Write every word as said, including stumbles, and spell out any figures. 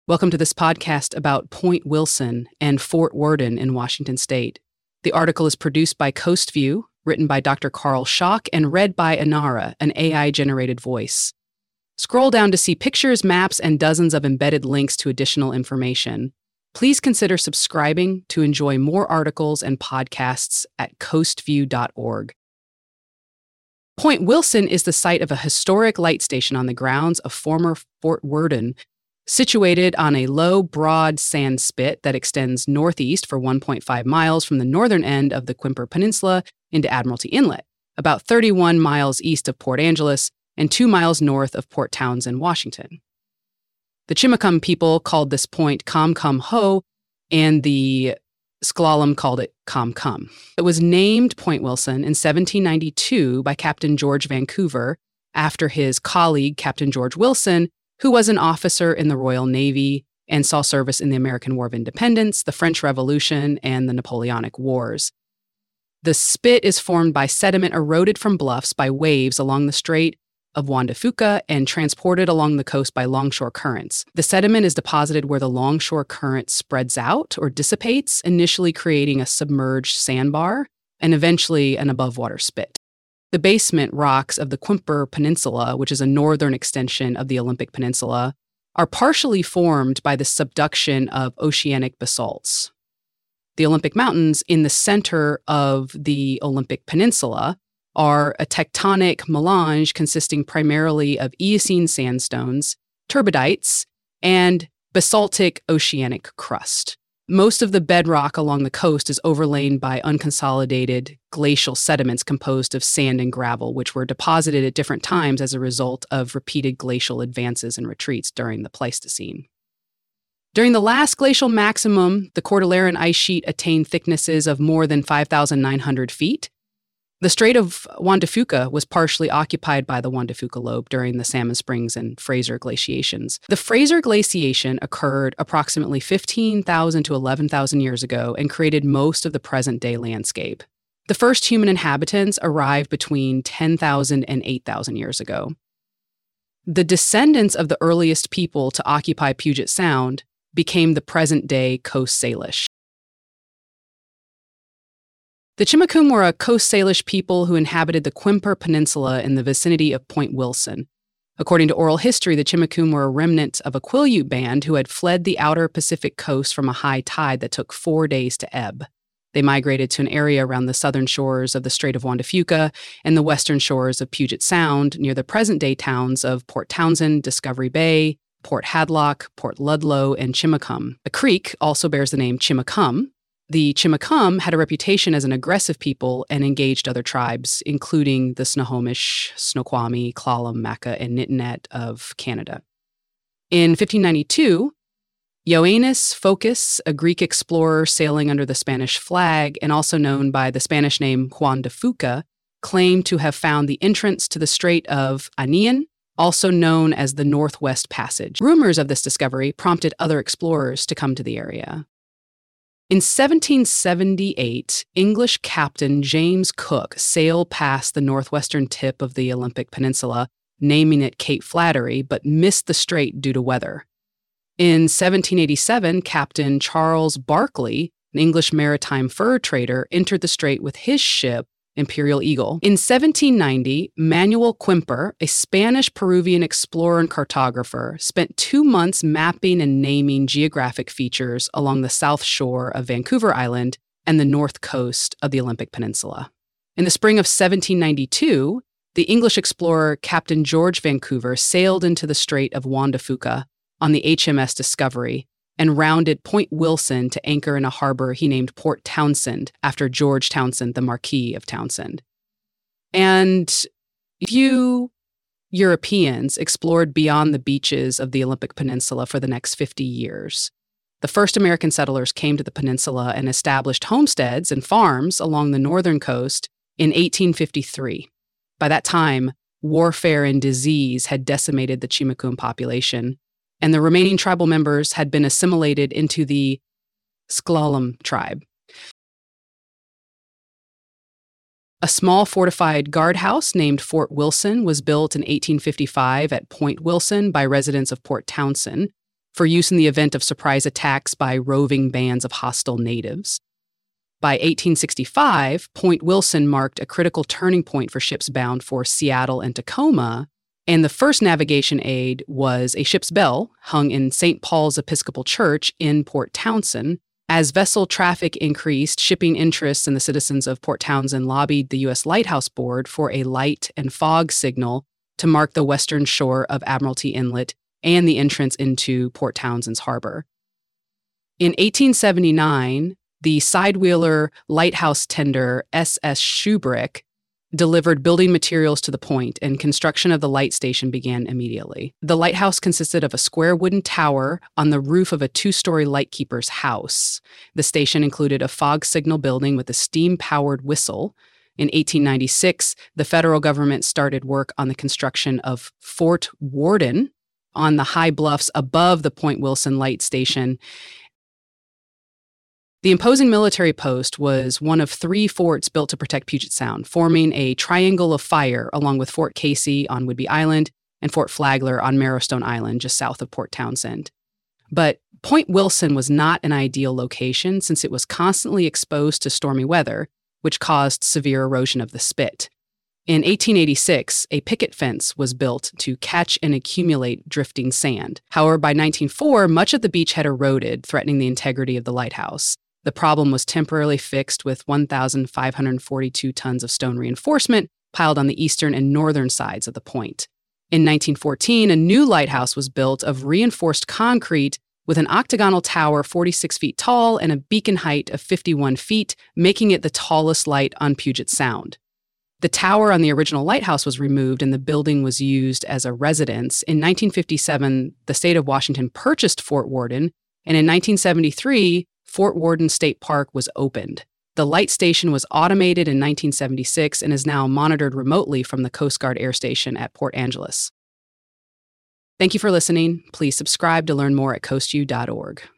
Welcome to this podcast about Point Wilson and Fort Worden in Washington State. The article is produced by Coast View, written by Doctor Carl Schock, and read by Inara, an A I-generated voice. Scroll down to see pictures, maps, and dozens of embedded links to additional information. Please consider subscribing to enjoy more articles and podcasts at coast view dot org. Point Wilson is the site of a historic light station on the grounds of former Fort Worden, situated on a low, broad sand spit that extends northeast for one point five miles from the northern end of the Quimper Peninsula into Admiralty Inlet, about thirty-one miles east of Port Angeles and two miles north of Port Townsend, Washington. The Chimacum people called this point Kom Kum Ho, and the S'Klallam called it Kom Kum. It was named Point Wilson in seventeen ninety-two by Captain George Vancouver after his colleague, Captain George Wilson, who was an officer in the Royal Navy and saw service in the American War of Independence, the French Revolution, and the Napoleonic Wars. The spit is formed by sediment eroded from bluffs by waves along the Strait of Juan de Fuca and transported along the coast by longshore currents. The sediment is deposited where the longshore current spreads out or dissipates, initially creating a submerged sandbar and eventually an above-water spit. The basement rocks of the Quimper Peninsula, which is a northern extension of the Olympic Peninsula, are partially formed by the subduction of oceanic basalts. The Olympic Mountains in the center of the Olympic Peninsula are a tectonic melange consisting primarily of Eocene sandstones, turbidites, and basaltic oceanic crust. Most of the bedrock along the coast is overlain by unconsolidated glacial sediments composed of sand and gravel, which were deposited at different times as a result of repeated glacial advances and retreats during the Pleistocene. During the last glacial maximum, the Cordilleran ice sheet attained thicknesses of more than five thousand nine hundred feet. The Strait of Juan de Fuca was partially occupied by the Juan de Fuca lobe during the Salmon Springs and Fraser glaciations. The Fraser glaciation occurred approximately fifteen thousand to eleven thousand years ago and created most of the present-day landscape. The first human inhabitants arrived between ten thousand and eight thousand years ago. The descendants of the earliest people to occupy Puget Sound became the present-day Coast Salish. The Chimacum were a Coast Salish people who inhabited the Quimper Peninsula in the vicinity of Point Wilson. According to oral history, the Chimacum were a remnant of a Quileute band who had fled the outer Pacific coast from a high tide that took four days to ebb. They migrated to an area around the southern shores of the Strait of Juan de Fuca and the western shores of Puget Sound near the present-day towns of Port Townsend, Discovery Bay, Port Hadlock, Port Ludlow, and Chimacum. A creek also bears the name Chimacum. The Chimacum had a reputation as an aggressive people and engaged other tribes, including the Snohomish, Snoqualmie, Klallam, Maca, and Nitinet of Canada. In fifteen ninety-two, Ioannis Phocas, a Greek explorer sailing under the Spanish flag and also known by the Spanish name Juan de Fuca, claimed to have found the entrance to the Strait of Anian, also known as the Northwest Passage. Rumors of this discovery prompted other explorers to come to the area. In seventeen seventy-eight, English captain James Cook sailed past the northwestern tip of the Olympic Peninsula, naming it Cape Flattery, but missed the strait due to weather. In seventeen eighty-seven, Captain Charles Barkley, an English maritime fur trader, entered the strait with his ship, Imperial Eagle. In seventeen ninety, Manuel Quimper, a Spanish-Peruvian explorer and cartographer, spent two months mapping and naming geographic features along the south shore of Vancouver Island and the north coast of the Olympic Peninsula. In the spring of seventeen ninety-two, the English explorer Captain George Vancouver sailed into the Strait of Juan de Fuca on the H M S Discovery and rounded Point Wilson to anchor in a harbor he named Port Townsend after George Townsend, the Marquis of Townsend. And few Europeans explored beyond the beaches of the Olympic Peninsula for the next fifty years. The first American settlers came to the peninsula and established homesteads and farms along the northern coast in eighteen fifty-three. By that time, warfare and disease had decimated the Chimacum population, and the remaining tribal members had been assimilated into the S'Klallam tribe. A small fortified guardhouse named Fort Wilson was built in eighteen fifty-five at Point Wilson by residents of Port Townsend. for use in the event of surprise attacks by roving bands of hostile natives. By eighteen sixty-five, Point Wilson marked a critical turning point for ships bound for Seattle and Tacoma, and the first navigation aid was a ship's bell hung in Saint Paul's Episcopal Church in Port Townsend. As vessel traffic increased, shipping interests and the citizens of Port Townsend lobbied the U S Lighthouse Board for a light and fog signal to mark the western shore of Admiralty Inlet and the entrance into Port Townsend's harbor. In eighteen seventy-nine, the sidewheeler lighthouse tender S S Shubrick delivered building materials to the point, and construction of the light station began immediately. The lighthouse consisted of a square wooden tower on the roof of a two-story lightkeeper's house. The station included a fog signal building with a steam-powered whistle. In eighteen ninety-six, the federal government started work on the construction of Fort Worden on the high bluffs above the Point Wilson light station. The imposing military post was one of three forts built to protect Puget Sound, forming a triangle of fire along with Fort Casey on Whidbey Island and Fort Flagler on Marrowstone Island, just south of Port Townsend. But Point Wilson was not an ideal location since it was constantly exposed to stormy weather, which caused severe erosion of the spit. In eighteen eighty-six, a picket fence was built to catch and accumulate drifting sand. However, by nineteen oh four, much of the beach had eroded, threatening the integrity of the lighthouse. The problem was temporarily fixed with one thousand five hundred forty-two tons of stone reinforcement piled on the eastern and northern sides of the point. In nineteen fourteen, a new lighthouse was built of reinforced concrete with an octagonal tower forty-six feet tall and a beacon height of fifty-one feet, making it the tallest light on Puget Sound. The tower on the original lighthouse was removed and the building was used as a residence. In nineteen fifty-seven, the state of Washington purchased Fort Worden, and in nineteen seventy-three, Fort Worden State Park was opened. The light station was automated in nineteen seventy-six and is now monitored remotely from the Coast Guard Air Station at Port Angeles. Thank you for listening. Please subscribe to learn more at coastu dot org.